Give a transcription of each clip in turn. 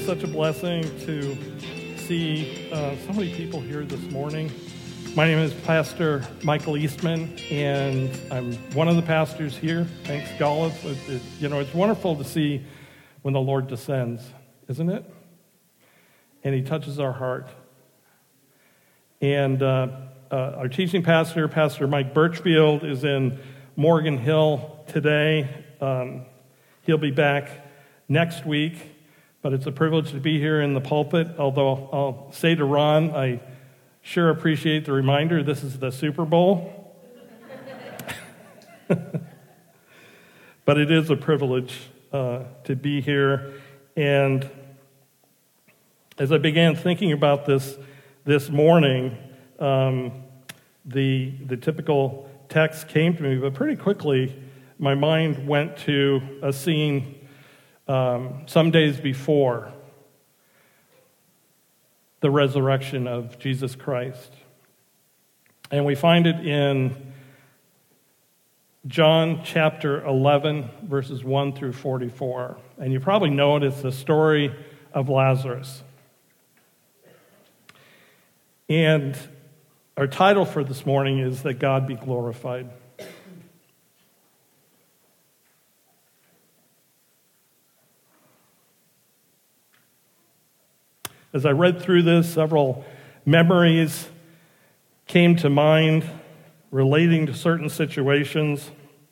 such a blessing to see so many people here this morning. My name is Pastor Michael Eastman, and I'm one of the pastors here. Thanks, Gallus. It's wonderful to see when the Lord descends, isn't it? And He touches our heart. And our teaching pastor, Pastor Mike Birchfield, is in Morgan Hill today. He'll be back next week, but it's a privilege to be here in the pulpit, although I'll say to Ron, I sure appreciate the reminder, this is the Super Bowl. But it is a privilege to be here. And as I began thinking about this morning, the typical text came to me, but pretty quickly my mind went to a scene some days before the resurrection of Jesus Christ. And we find it in John chapter 11, verses 1 through 44. And you probably know it, it's the story of Lazarus. And our title for this morning is That God Be Glorified. As I read through this, several memories came to mind relating to certain situations.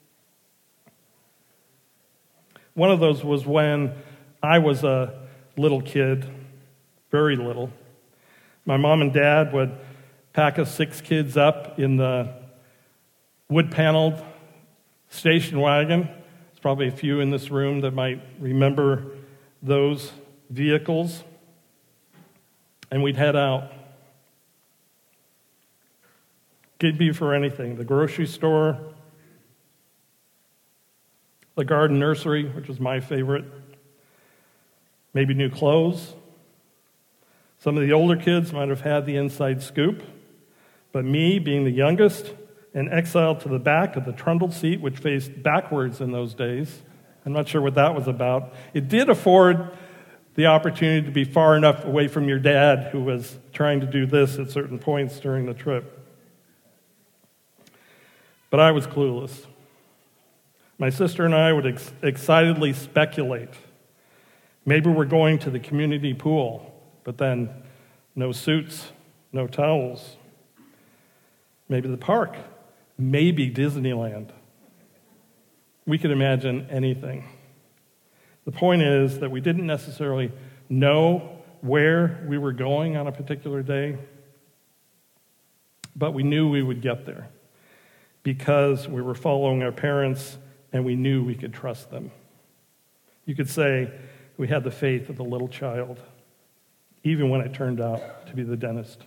One of those was when I was a little kid, very little. My mom and dad would pack us 6 kids up in the wood-paneled station wagon. There's probably a few in this room that might remember those vehicles. And we'd head out. Could be for anything. The grocery store, the garden nursery, which was my favorite, maybe new clothes. Some of the older kids might have had the inside scoop, but me, being the youngest and exiled to the back of the trundle seat, which faced backwards in those days, I'm not sure what that was about. It did afford the opportunity to be far enough away from your dad, who was trying to do this at certain points during the trip. But I was clueless. My sister and I would excitedly speculate. Maybe we're going to the community pool, but then no suits, no towels. Maybe the park, maybe Disneyland. We could imagine anything. The point is that we didn't necessarily know where we were going on a particular day, but we knew we would get there because we were following our parents and we knew we could trust them. You could say we had the faith of a little child, even when it turned out to be the dentist.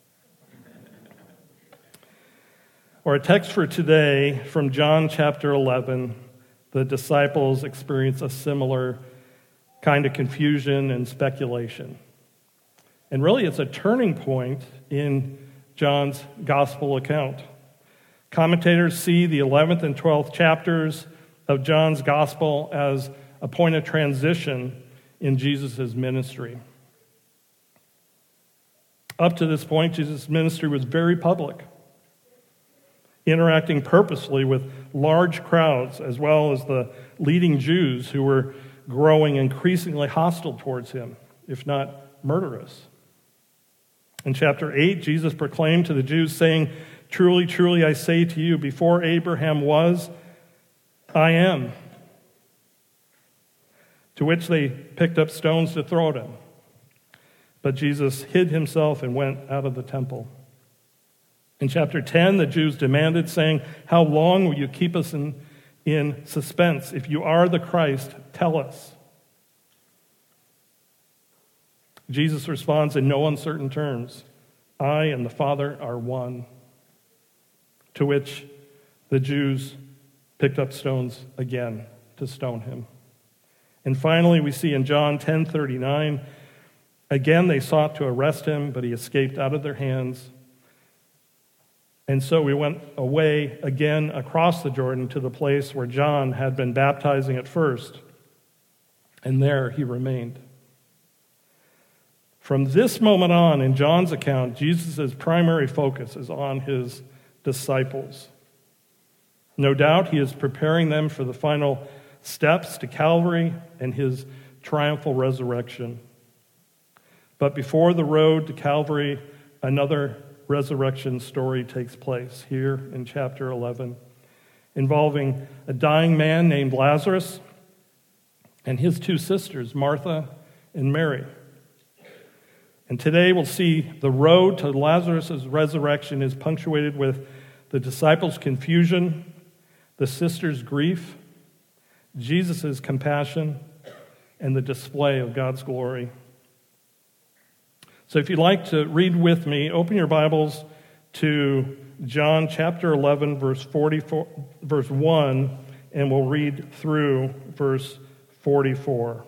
Or a text for today from John chapter 11. The disciples experience a similar kind of confusion and speculation. And really, it's a turning point in John's gospel account. Commentators see the 11th and 12th chapters of John's gospel as a point of transition in Jesus' ministry. Up to this point, Jesus' ministry was very public, interacting purposely with large crowds, as well as the leading Jews who were growing increasingly hostile towards him, if not murderous. In chapter 8, Jesus proclaimed to the Jews, saying, "Truly, truly, I say to you, before Abraham was, I am." To which they picked up stones to throw at him. But Jesus hid himself and went out of the temple. In chapter 10, the Jews demanded, saying, "How long will you keep us in suspense? If you are the Christ, tell us." Jesus responds in no uncertain terms, "I and the Father are one." To which the Jews picked up stones again to stone him. And finally, we see in John 10:39, again they sought to arrest him, but he escaped out of their hands. And so we went away again across the Jordan to the place where John had been baptizing at first, and there he remained. From this moment on, in John's account, Jesus' primary focus is on his disciples. No doubt he is preparing them for the final steps to Calvary and his triumphal resurrection. But before the road to Calvary, another resurrection story takes place here in chapter 11, involving a dying man named Lazarus and his two sisters, Martha and Mary. And today we'll see the road to Lazarus' resurrection is punctuated with the disciples' confusion, the sisters' grief, Jesus' compassion, and the display of God's glory. So if you'd like to read with me, open your Bibles to John chapter 11, verse 1, and we'll read through verse 44.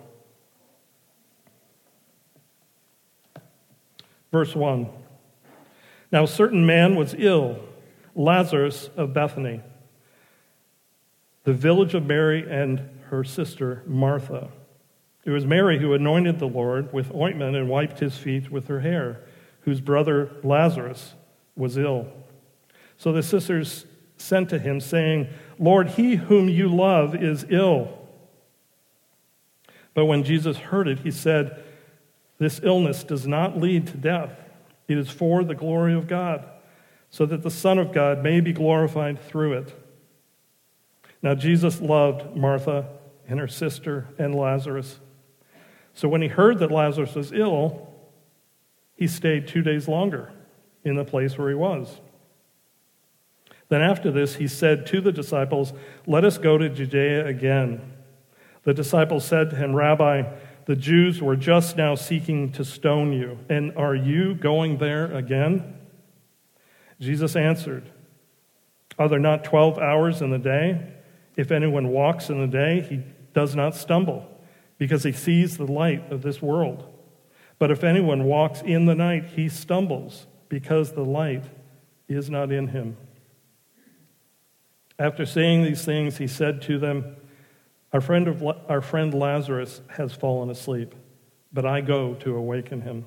Verse 1. Now a certain man was ill, Lazarus of Bethany, the village of Mary and her sister Martha. It was Mary who anointed the Lord with ointment and wiped his feet with her hair, whose brother Lazarus was ill. So the sisters sent to him, saying, Lord, he whom you love is ill. But when Jesus heard it, he said, this illness does not lead to death. It is for the glory of God, so that the Son of God may be glorified through it. Now Jesus loved Martha and her sister and Lazarus. So when he heard that Lazarus was ill, he stayed 2 days longer in the place where he was. Then after this, he said to the disciples, let us go to Judea again. The disciples said to him, Rabbi, the Jews were just now seeking to stone you, and are you going there again? Jesus answered, are there not 12 hours in the day? If anyone walks in the day, he does not stumble, because he sees the light of this world. But if anyone walks in the night, he stumbles, because the light is not in him. After saying these things, he said to them, Our friend Lazarus has fallen asleep, but I go to awaken him.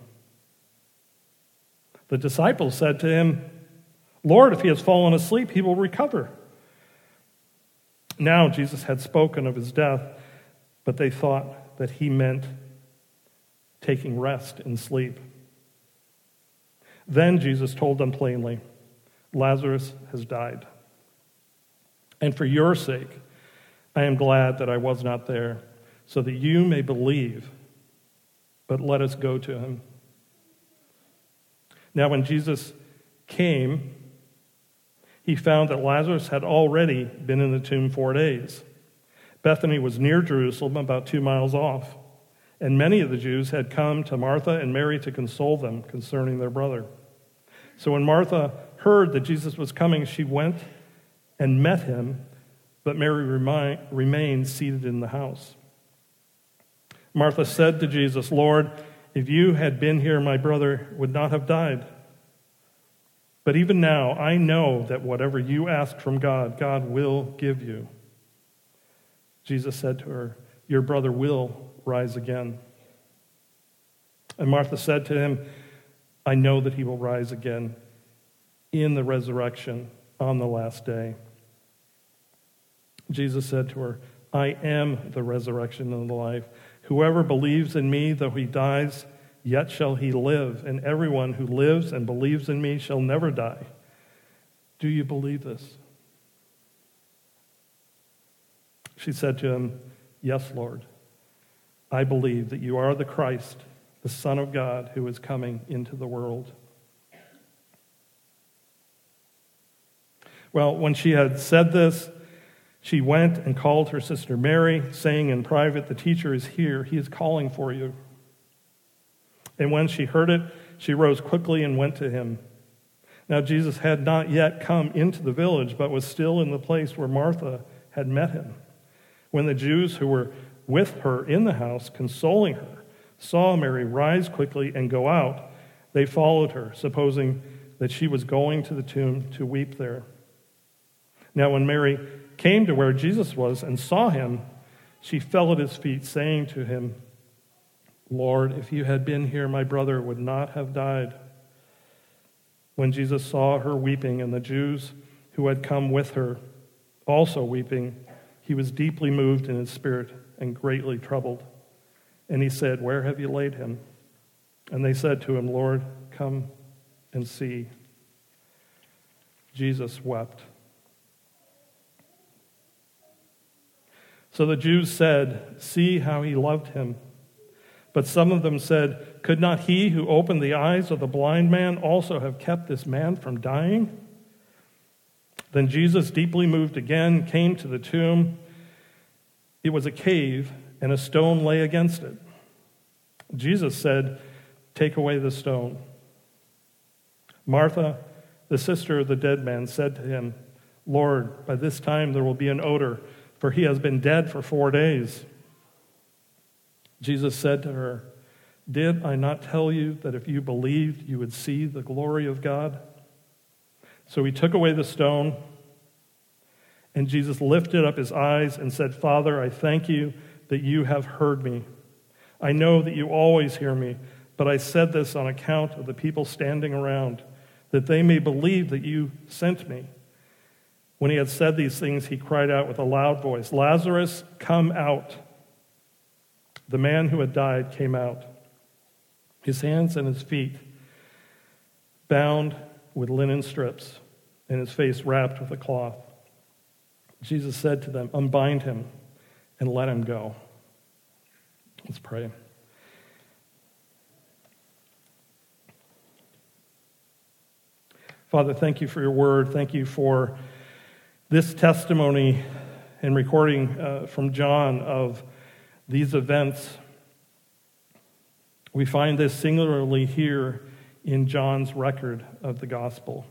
The disciples said to him, Lord, if he has fallen asleep, he will recover. Now Jesus had spoken of his death, but they thought that he meant taking rest in sleep. Then Jesus told them plainly, Lazarus has died. And for your sake, I am glad that I was not there, so that you may believe, but let us go to him. Now when Jesus came, he found that Lazarus had already been in the tomb 4 days. Bethany was near Jerusalem, about 2 miles off, and many of the Jews had come to Martha and Mary to console them concerning their brother. So when Martha heard that Jesus was coming, she went and met him, but Mary remained seated in the house. Martha said to Jesus, Lord, if you had been here, my brother would not have died. But even now, I know that whatever you ask from God, God will give you. Jesus said to her, your brother will rise again. And Martha said to him, I know that he will rise again in the resurrection on the last day. Jesus said to her, I am the resurrection and the life. Whoever believes in me, though he dies, yet shall he live. And everyone who lives and believes in me shall never die. Do you believe this? She said to him, yes, Lord. I believe that you are the Christ, the Son of God, who is coming into the world. Well, when she had said this, she went and called her sister Mary, saying in private, the teacher is here. He is calling for you. And when she heard it, she rose quickly and went to him. Now Jesus had not yet come into the village, but was still in the place where Martha had met him. When the Jews who were with her in the house, consoling her, saw Mary rise quickly and go out, they followed her, supposing that she was going to the tomb to weep there. Now when Mary came to where Jesus was and saw him, she fell at his feet, saying to him, Lord, if you had been here, my brother would not have died." When Jesus saw her weeping and the Jews who had come with her also weeping, he was deeply moved in his spirit and greatly troubled. And he said, "Where have you laid him?" And they said to him, "Lord, come and see." Jesus wept. So the Jews said, "See how he loved him." But some of them said, "Could not he who opened the eyes of the blind man also have kept this man from dying?" Then Jesus, deeply moved again, came to the tomb. It was a cave, and a stone lay against it. Jesus said, "Take away the stone." Martha, the sister of the dead man, said to him, "Lord, by this time there will be an odor, for he has been dead for 4 days." Jesus said to her, "Did I not tell you that if you believed, you would see the glory of God?" So he took away the stone, and Jesus lifted up his eyes and said, "Father, I thank you that you have heard me. I know that you always hear me, but I said this on account of the people standing around, that they may believe that you sent me." When he had said these things, he cried out with a loud voice, "Lazarus, come out." The man who had died came out, his hands and his feet bound with linen strips, and his face wrapped with a cloth. Jesus said to them, "Unbind him and let him go." Let's pray. Father, thank you for your word. Thank you for this testimony and recording from John of these events. We find this singularly here in John's record of the gospel.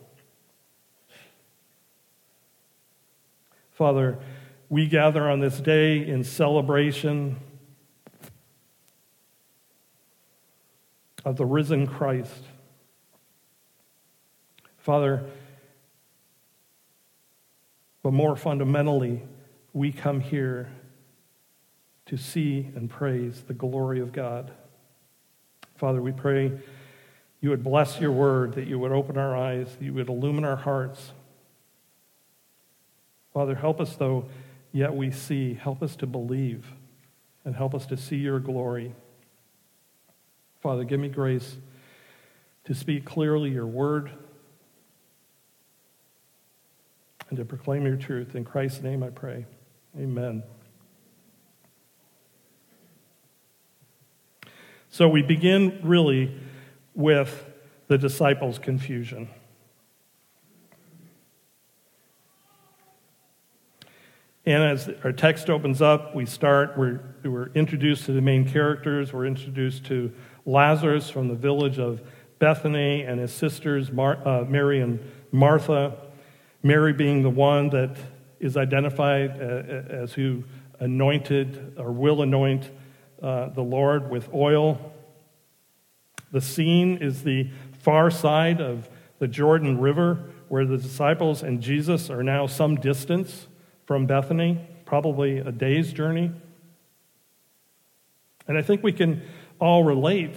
Father, we gather on this day in celebration of the risen Christ. Father, but more fundamentally, we come here to see and praise the glory of God. Father, we pray you would bless your word, that you would open our eyes, that you would illumine our hearts. Father, help us, though yet we see. Help us to believe, and help us to see your glory. Father, give me grace to speak clearly your word and to proclaim your truth. In Christ's name I pray. Amen. So we begin really with the disciples' confusion. And as our text opens up, we're introduced to the main characters. We're introduced to Lazarus from the village of Bethany and his sisters, Mary and Martha. Mary being the one that is identified as who anointed or will anoint the Lord with oil. The scene is the far side of the Jordan River, where the disciples and Jesus are now some distance from Bethany, probably a day's journey. And I think we can all relate.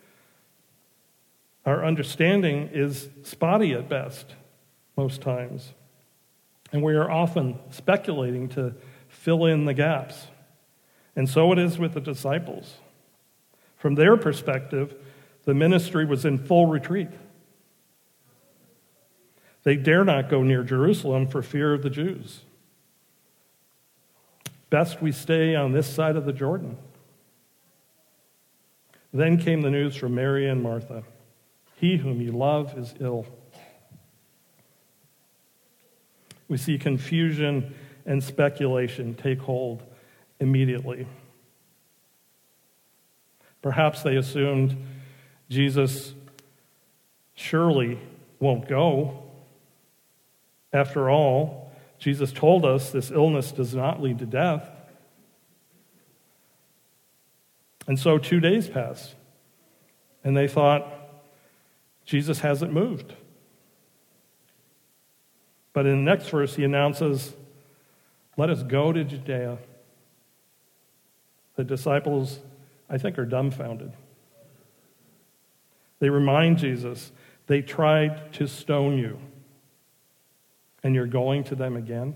Our understanding is spotty at best, most times. And we are often speculating to fill in the gaps. And so it is with the disciples. From their perspective, the ministry was in full retreat. They dare not go near Jerusalem for fear of the Jews. Best we stay on this side of the Jordan. Then came the news from Mary and Martha. He whom you love is ill. We see confusion and speculation take hold immediately. Perhaps they assumed Jesus surely won't go. After all, Jesus told us this illness does not lead to death. And so 2 days passed, and they thought, Jesus hasn't moved. But in the next verse, he announces, let us go to Judea. The disciples I think, are dumbfounded. They remind Jesus, they tried to stone you, and you're going to them again?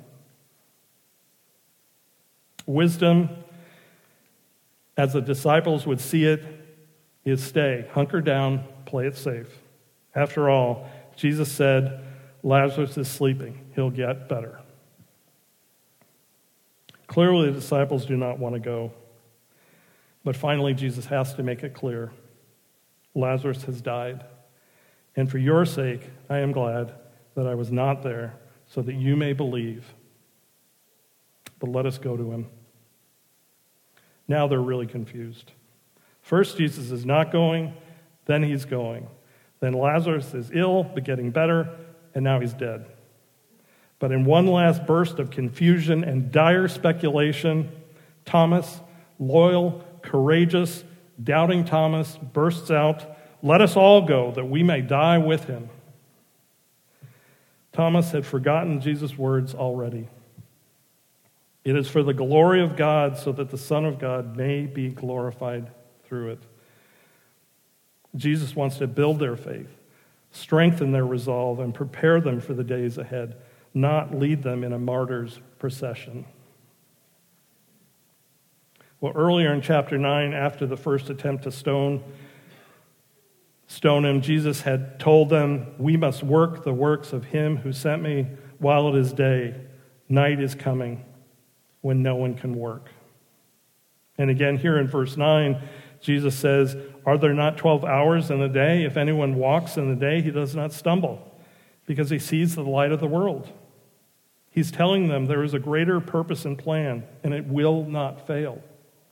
Wisdom, as the disciples would see it, is stay, hunker down, play it safe. After all, Jesus said, Lazarus is sleeping. He'll get better. Clearly, the disciples do not want to go. But finally, Jesus has to make it clear. Lazarus has died. And for your sake, I am glad that I was not there, so that you may believe. But let us go to him. Now they're really confused. First, Jesus is not going, then he's going. Then Lazarus is ill, but getting better, and now he's dead. But in one last burst of confusion and dire speculation, Thomas, loyal, courageous, doubting Thomas, bursts out, "Let us all go, that we may die with him." Thomas had forgotten Jesus' words already. It is for the glory of God, so that the Son of God may be glorified through it. Jesus wants to build their faith, strengthen their resolve, and prepare them for the days ahead, not lead them in a martyr's procession. Well, earlier in chapter 9, after the first attempt to stone him, Jesus had told them, "We must work the works of him who sent me while it is day. Night is coming when no one can work." And again, here in verse 9, Jesus says, "Are there not 12 hours in a day? If anyone walks in the day, he does not stumble, because he sees the light of the world." He's telling them there is a greater purpose and plan, and it will not fail.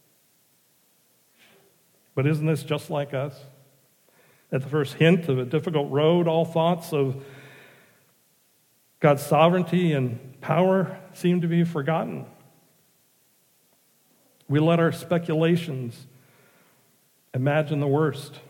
But isn't this just like us? At the first hint of a difficult road, all thoughts of God's sovereignty and power seem to be forgotten. We let our speculations imagine the worst.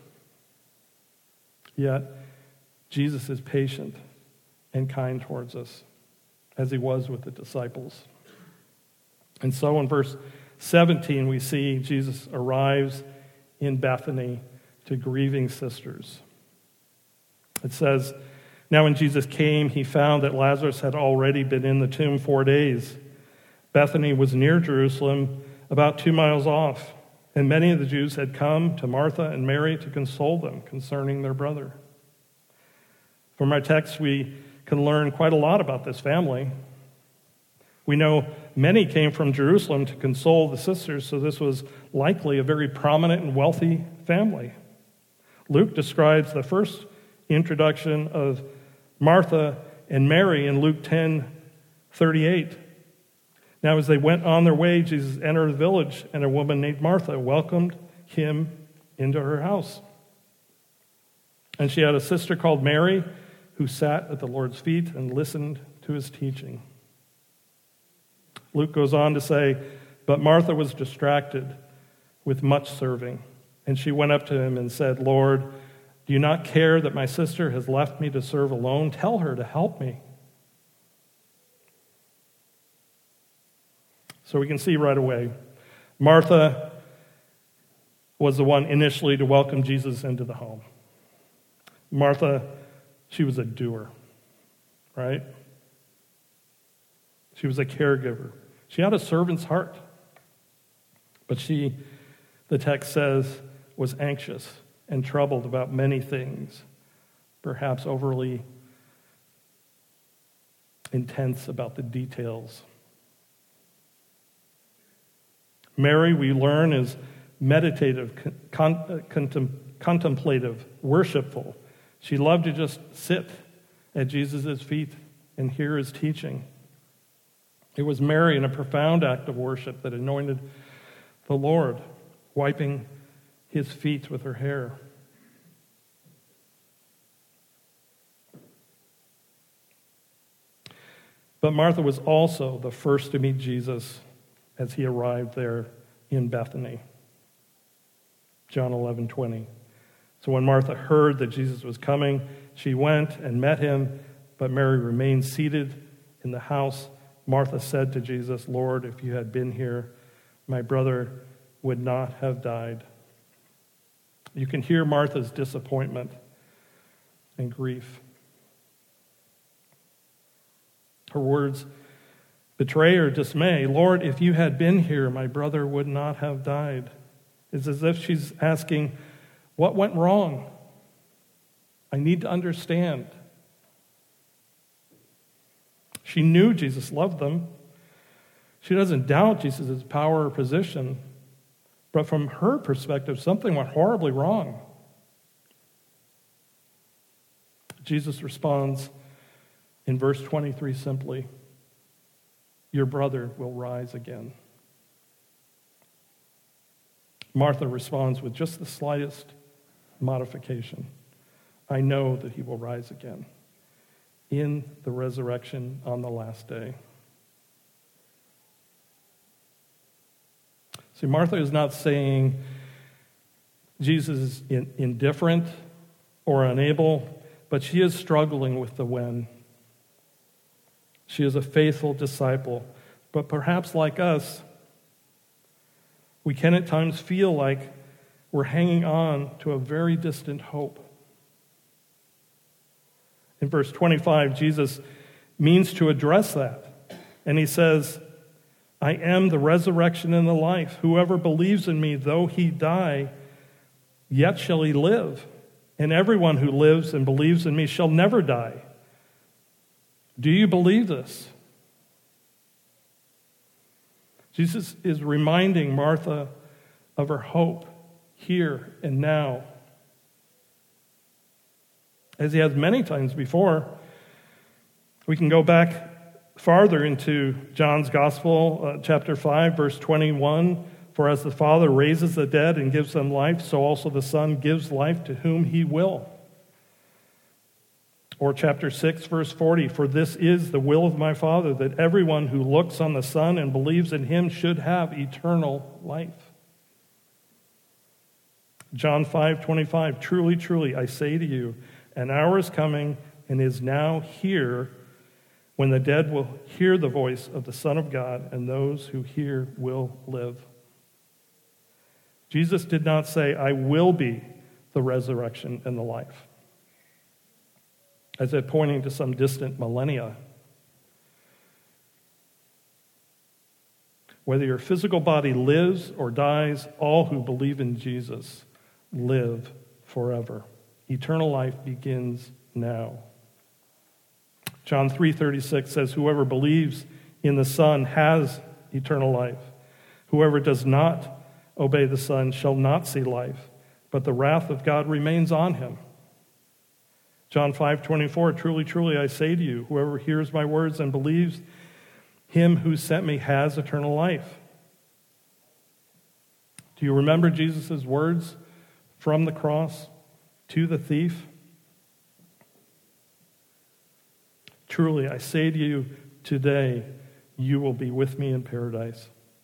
Yet, Jesus is patient and kind towards us, as he was with the disciples. And so in verse 17, we see Jesus arrives in Bethany to grieving sisters. It says, "Now when Jesus came, he found that Lazarus had already been in the tomb 4 days. Bethany was near Jerusalem, about 2 miles off, and many of the Jews had come to Martha and Mary to console them concerning their brother." From our text, we can learn quite a lot about this family. We know many came from Jerusalem to console the sisters, so this was likely a very prominent and wealthy family. Luke describes the first introduction of Martha and Mary in Luke 10:38. "Now as they went on their way, Jesus entered a village, and a woman named Martha welcomed him into her house. And she had a sister called Mary, who sat at the Lord's feet and listened to his teaching." Luke goes on to say, "But Martha was distracted with much serving, and she went up to him and said, 'Lord, do you not care that my sister has left me to serve alone? Tell her to help me.'" So we can see right away, Martha was the one initially to welcome Jesus into the home. Martha, she was a doer, right? She was a caregiver. She had a servant's heart. But she, the text says, was anxious and troubled about many things, perhaps overly intense about the details. Mary, we learn, is meditative, contemplative, worshipful. She loved to just sit at Jesus' feet and hear his teaching. It was Mary, in a profound act of worship, that anointed the Lord, wiping his feet with her hair. But Martha was also the first to meet Jesus as he arrived there in Bethany. John 11:20. "So when Martha heard that Jesus was coming, she went and met him, but Mary remained seated in the house. Martha said to Jesus, 'Lord, if you had been here, my brother would not have died.'" You can hear Martha's disappointment and grief. Her words betray her dismay. Lord, if you had been here, my brother would not have died. It's as if she's asking, what went wrong? I need to understand. She knew Jesus loved them. She doesn't doubt Jesus' power or position. But from her perspective, something went horribly wrong. Jesus responds in verse 23 simply, your brother will rise again. Martha responds with just the slightest modification. I know that he will rise again in the resurrection on the last day. See, Martha is not saying Jesus is indifferent or unable, but she is struggling with the when. She is a faithful disciple, but perhaps like us, we can at times feel like we're hanging on to a very distant hope. In verse 25, Jesus means to address that, and he says, I am the resurrection and the life. Whoever believes in me, though he die, yet shall he live. And everyone who lives and believes in me shall never die. Do you believe this? Jesus is reminding Martha of her hope here and now. As he has many times before, we can go back farther into John's Gospel, chapter 5, verse 21. For as the Father raises the dead and gives them life, so also the Son gives life to whom he will. Or chapter 6, verse 40, for this is the will of my Father, that everyone who looks on the Son and believes in him should have eternal life. John 5:25, truly, truly, I say to you, an hour is coming and is now here when the dead will hear the voice of the Son of God, and those who hear will live. Jesus did not say, I will be the resurrection and the life, as if pointing to some distant millennia. Whether your physical body lives or dies, all who believe in Jesus live forever. Eternal life begins now. John 3:36 says, whoever believes in the Son has eternal life. Whoever does not obey the Son shall not see life, but the wrath of God remains on him. John 5:24, truly, truly, I say to you, whoever hears my words and believes him who sent me has eternal life. Do you remember Jesus' words from the cross to the thief? Truly, I say to you, today you will be with me in paradise.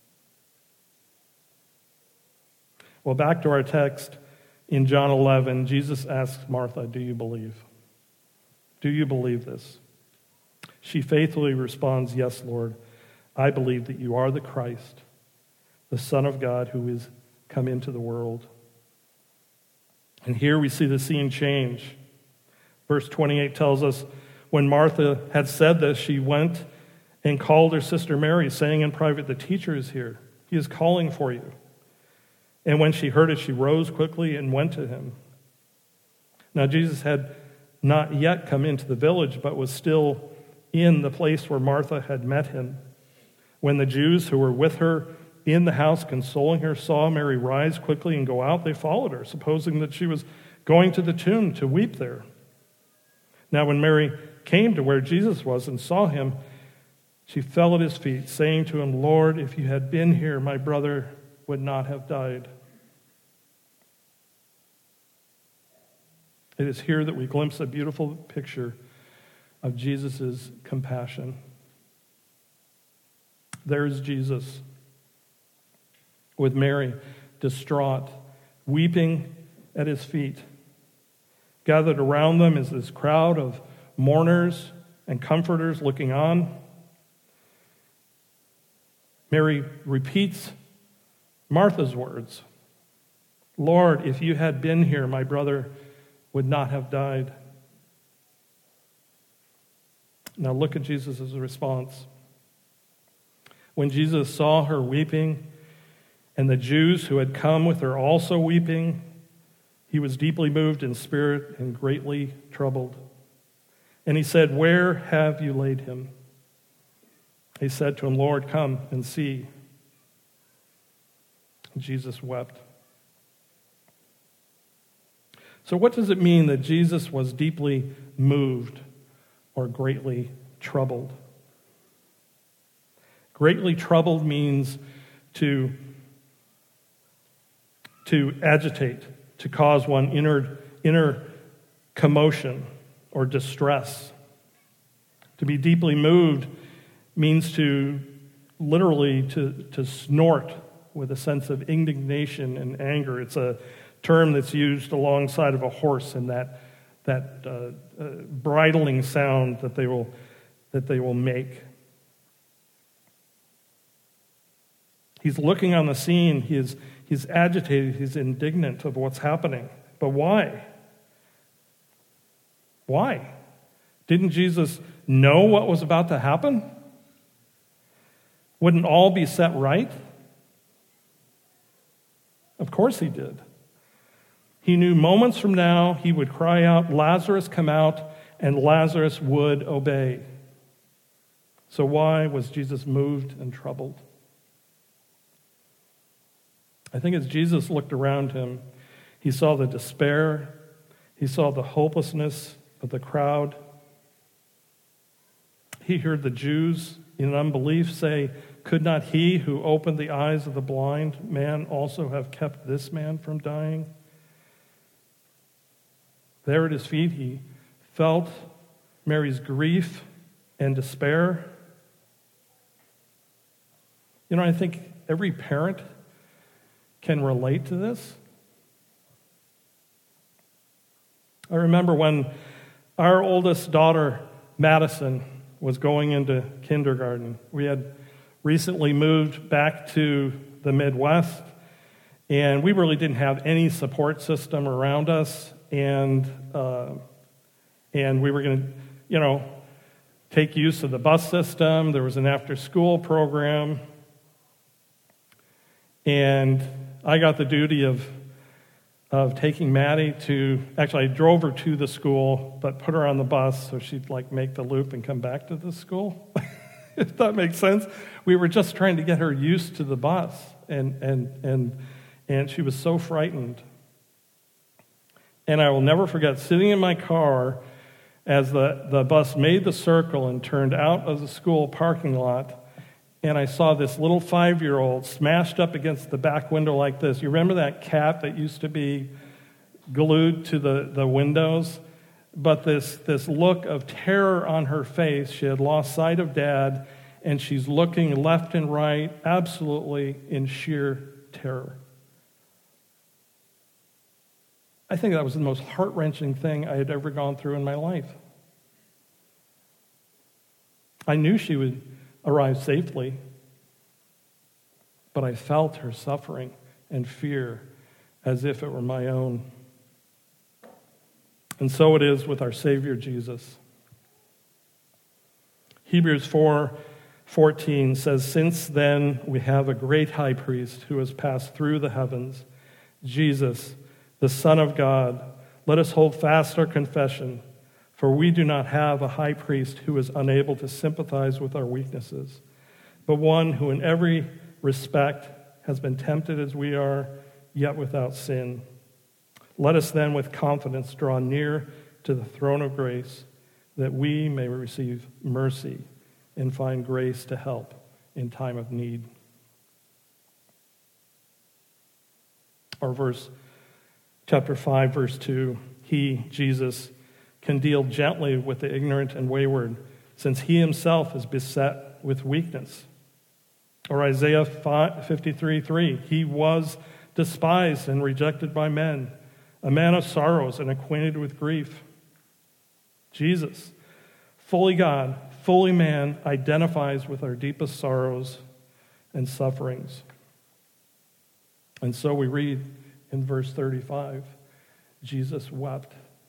Well, back to our text in John 11, Jesus asks Martha, do you believe? Do you believe this? She faithfully responds, yes, Lord, I believe that you are the Christ, the Son of God who is come into the world. And here we see the scene change. Verse 28 tells us, when Martha had said this, she went and called her sister Mary, saying in private, the teacher is here. He is calling for you. And when she heard it, she rose quickly and went to him. Now Jesus had not yet come into the village, but was still in the place where Martha had met him. When the Jews who were with her in the house consoling her saw Mary rise quickly and go out, they followed her, supposing that she was going to the tomb to weep there. Now when Mary came to where Jesus was and saw him, she fell at his feet, saying to him, Lord, if you had been here, my brother would not have died. It is here that we glimpse a beautiful picture of Jesus' compassion. There's Jesus with Mary, distraught, weeping at his feet. Gathered around them is this crowd of mourners and comforters looking on. Mary repeats Martha's words, Lord, if you had been here, my brother would not have died. Now look at Jesus' response. When Jesus saw her weeping, and the Jews who had come with her also weeping, he was deeply moved in spirit and greatly troubled. And he said, "Where have you laid him?" He said to him, "Lord, come and see." And Jesus wept. So what does it mean that Jesus was deeply moved or greatly troubled? Greatly troubled means to agitate, to cause one inner commotion or distress. To be deeply moved means to literally to snort with a sense of indignation and anger. It's a term that's used alongside of a horse in that bridling sound that they will make. He's looking on the scene. He's agitated. He's indignant of what's happening. But why? Why? Didn't Jesus know what was about to happen? Wouldn't all be set right? Of course he did. He knew moments from now he would cry out, "Lazarus, come out," and Lazarus would obey. So why was Jesus moved and troubled? I think as Jesus looked around him, he saw the despair, he saw the hopelessness of the crowd. He heard the Jews in unbelief say, "Could not he who opened the eyes of the blind man also have kept this man from dying?" There at his feet, he felt Mary's grief and despair. You know, I think every parent can relate to this. I remember when our oldest daughter, Madison, was going into kindergarten. We had recently moved back to the Midwest, and we really didn't have any support system around us. And we were going to, take use of the bus system. There was an after-school program. And I got the duty of taking Maddie to, actually I drove her to the school, but put her on the bus so she'd make the loop and come back to the school. If that makes sense. We were just trying to get her used to the bus. And she was so frightened. And I will never forget sitting in my car as the bus made the circle and turned out of the school parking lot, and I saw this little 5-year-old smashed up against the back window like this. You remember that cat that used to be glued to the windows? But this look of terror on her face. She had lost sight of Dad, and she's looking left and right, absolutely in sheer terror. I think that was the most heart-wrenching thing I had ever gone through in my life. I knew she would arrive safely, but I felt her suffering and fear as if it were my own. And so it is with our Savior Jesus. Hebrews 4:14 says, "Since then we have a great high priest who has passed through the heavens, Jesus, the Son of God. Let us hold fast our confession, for we do not have a high priest who is unable to sympathize with our weaknesses, but one who in every respect has been tempted as we are, yet without sin. Let us then with confidence draw near to the throne of grace, that we may receive mercy and find grace to help in time of need." Or chapter 5, verse 2, "He, Jesus, can deal gently with the ignorant and wayward, since he himself is beset with weakness." Or Isaiah 53:3, "He was despised and rejected by men, a man of sorrows and acquainted with grief." Jesus, fully God, fully man, identifies with our deepest sorrows and sufferings. And so we read in verse 35. Jesus wept.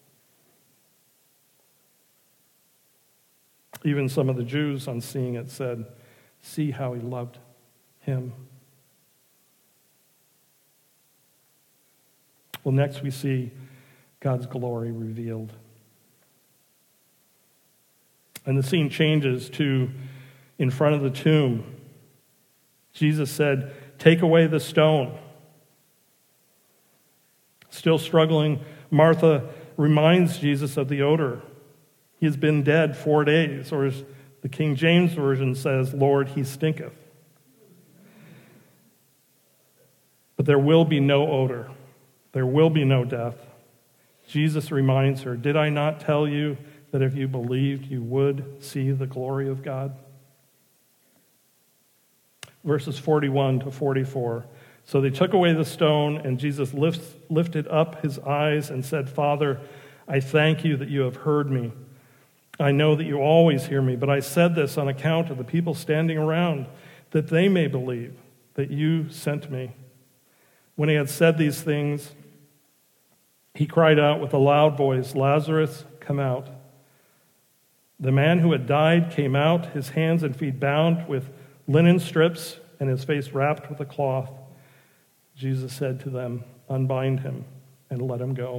Even some of the Jews, on seeing it, said, "See how he loved him." Well, next we see God's glory revealed. And the scene changes to in front of the tomb. Jesus said, "Take away the stone." Still struggling, Martha reminds Jesus of the odor. He has been dead 4 days, or as the King James Version says, "Lord, he stinketh." But there will be no odor. There will be no death. Jesus reminds her, "Did I not tell you that if you believed, you would see the glory of God?" Verses 41 to 44. So they took away the stone, and Jesus lifted up his eyes and said, "Father, I thank you that you have heard me. I know that you always hear me, but I said this on account of the people standing around, that they may believe that you sent me." When he had said these things, he cried out with a loud voice, "Lazarus, come out." The man who had died came out, his hands and feet bound with linen strips and his face wrapped with a cloth. Jesus said to them, "Unbind him and let him go."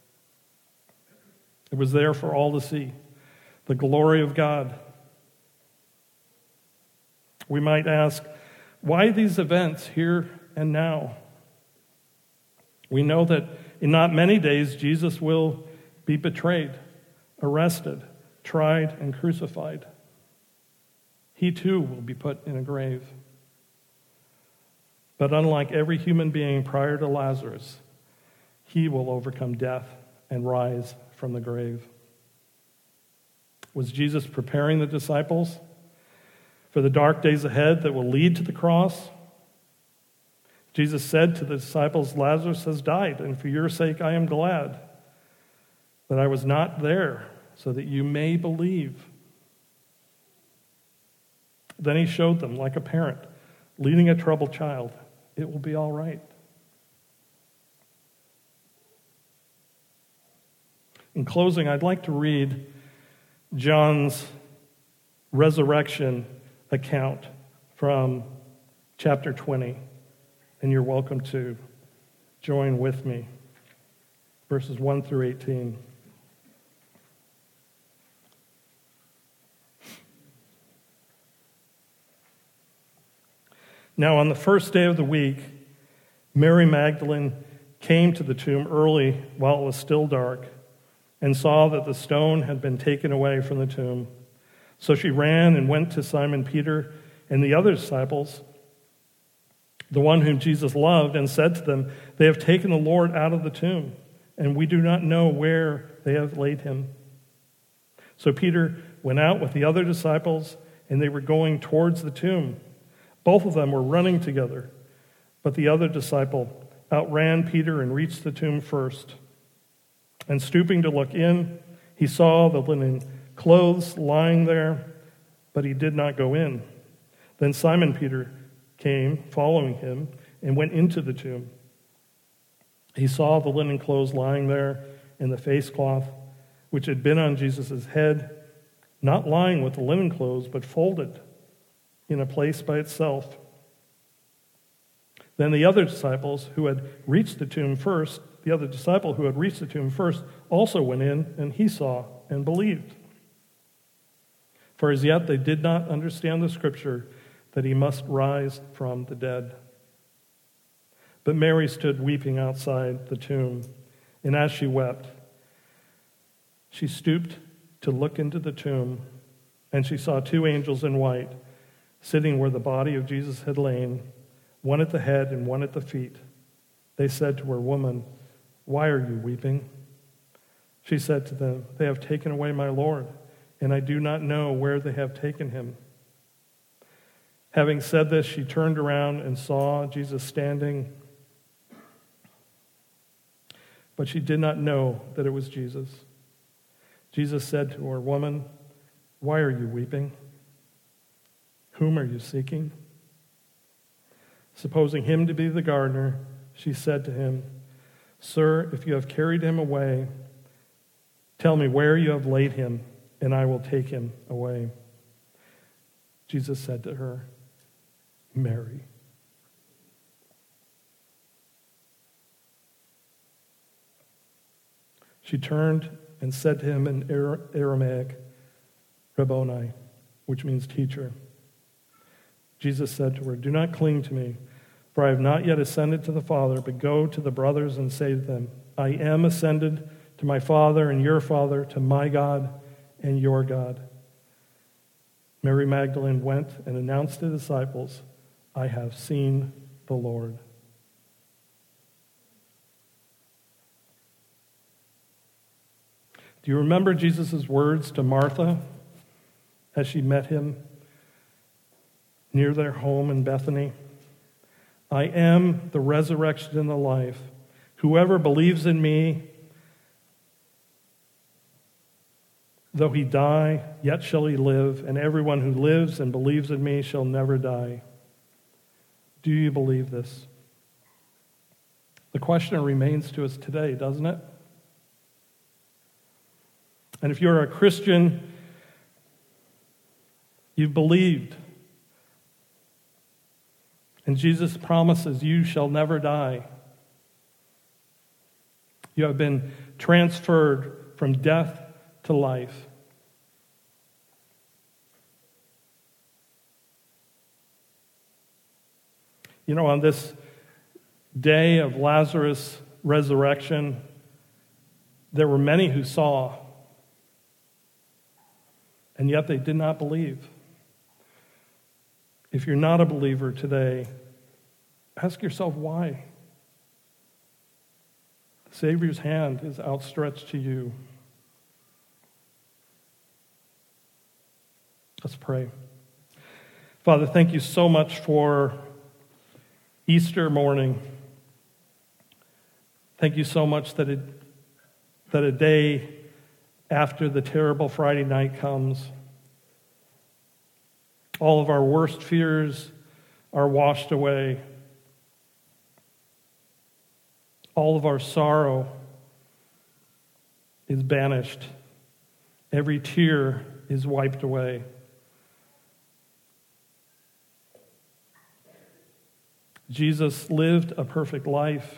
It was there for all to see, the glory of God. We might ask, why these events here and now? We know that in not many days, Jesus will be betrayed, arrested, tried, and crucified. He too will be put in a grave. But unlike every human being prior to Lazarus, he will overcome death and rise from the grave. Was Jesus preparing the disciples for the dark days ahead that will lead to the cross? Jesus said to the disciples, "Lazarus has died, and for your sake I am glad that I was not there, so that you may believe." Then he showed them, like a parent leading a troubled child, it will be all right. In closing, I'd like to read John's resurrection account from chapter 20, and you're welcome to join with me, verses 1 through 18. Now, on the first day of the week, Mary Magdalene came to the tomb early while it was still dark and saw that the stone had been taken away from the tomb. So she ran and went to Simon Peter and the other disciples, the one whom Jesus loved, and said to them, "They have taken the Lord out of the tomb, and we do not know where they have laid him." So Peter went out with the other disciples, and they were going towards the tomb. Both of them were running together, but the other disciple outran Peter and reached the tomb first. And stooping to look in, he saw the linen clothes lying there, but he did not go in. Then Simon Peter came, following him, and went into the tomb. He saw the linen clothes lying there and the face cloth, which had been on Jesus' head, not lying with the linen clothes, but folded in a place by itself. Then the other disciple who had reached the tomb first also went in, and he saw and believed. For as yet they did not understand the scripture that he must rise from the dead. But Mary stood weeping outside the tomb, and as she wept, she stooped to look into the tomb, and she saw 2 angels in white, sitting where the body of Jesus had lain, one at the head and one at the feet. They said to her, "Woman, why are you weeping?" She said to them, "They have taken away my Lord, and I do not know where they have taken him." Having said this, she turned around and saw Jesus standing, but she did not know that it was Jesus. Jesus said to her, "Woman, why are you weeping? Whom are you seeking?" Supposing him to be the gardener, she said to him, "Sir, if you have carried him away, tell me where you have laid him, and I will take him away." Jesus said to her, "Mary." She turned and said to him in Aramaic, "Rabboni," which means teacher. Jesus said to her, "Do not cling to me, for I have not yet ascended to the Father, but go to the brothers and say to them, I am ascended to my Father and your Father, to my God and your God." Mary Magdalene went and announced to the disciples, "I have seen the Lord." Do you remember Jesus' words to Martha as she met him near their home in Bethany? "I am the resurrection and the life. Whoever believes in me, though he die, yet shall he live, and everyone who lives and believes in me shall never die." Do you believe this? The question remains to us today, doesn't it? And if you're a Christian, you've believed. And Jesus promises you shall never die. You have been transferred from death to life. You know, on this day of Lazarus' resurrection, there were many who saw, and yet they did not believe. If you're not a believer today, ask yourself why. The Savior's hand is outstretched to you. Let's pray. Father, thank you so much for Easter morning. Thank you so much that a day after the terrible Friday night comes, all of our worst fears are washed away. All of our sorrow is banished. Every tear is wiped away. Jesus lived a perfect life.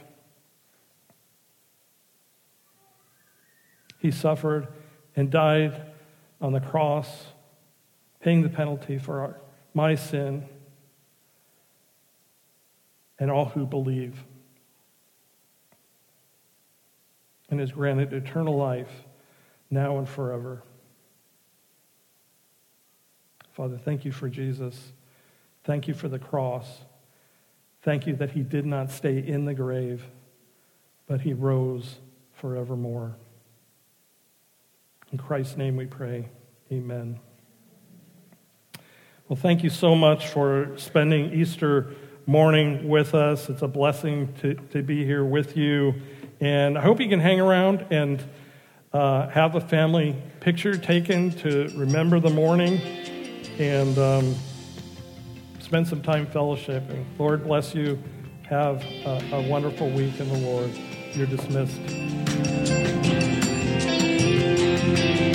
He suffered and died on the cross, paying the penalty for my sin and all who believe, and is granted eternal life now and forever. Father, thank you for Jesus. Thank you for the cross. Thank you that he did not stay in the grave, but he rose forevermore. In Christ's name we pray, amen. Well, thank you so much for spending Easter morning with us. It's a blessing to be here with you. And I hope you can hang around and have a family picture taken to remember the morning and spend some time fellowshipping. Lord bless you. Have a wonderful week in the Lord. You're dismissed.